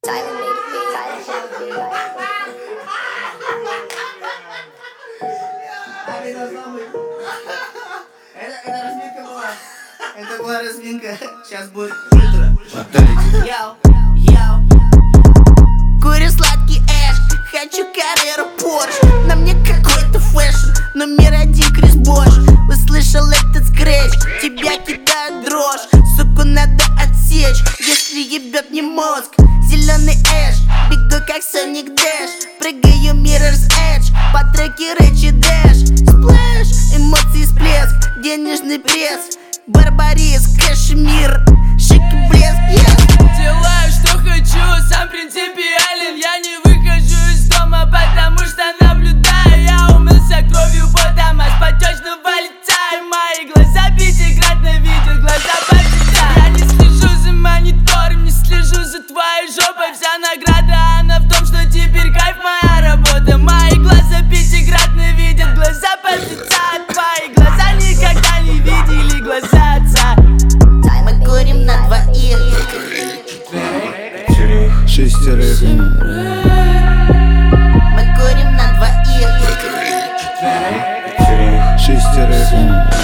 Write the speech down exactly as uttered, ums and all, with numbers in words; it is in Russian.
Silent made it me, silent made it me. Это, это разминка была. Это была разминка. Сейчас будет ультра. Йоу, йоу. Курю сладкий эш, хочу карьеру Порш. На мне какой-то фэшн, номер один Крис Бош. Услышал этот скретч, тебя кидает дрожь. Суку надо отсечь, если ебет не мозг. Зеленый эш, бегу как Соник Дэш. Прыгаю Mirror's Edge, по треке Рэчи Дэш. Сплэш, эмоции всплеск, денежный пресс. Барбарис, кашемир, шик и блеск, yes. Делаю, что хочу, сам принципиален. Я не выхожу из дома, потому что наблюдаю. Я умылся кровью потом, а с потечного лица. И мои глаза пятикратно видят, глаза подсветя. Я не слежу за монитором, не слежу за твоей жопой. Вся награда, она в том, что теперь кайф моя работа. Мои глаза пятикратно видят, глаза подсветя. Твои глаза никогда не видели глаза отца. Мы курим на двоих, шестерых. мы курим на двоих, Шестерых.